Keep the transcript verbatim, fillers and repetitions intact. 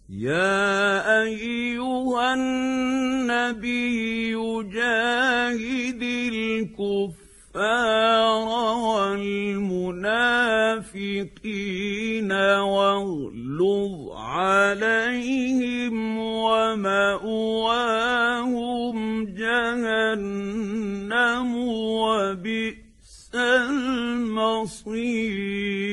يا أيها النبي جاهد الكفار والمنافقين واغلظ عليهم ومأواهم جهنم وبئس المصير.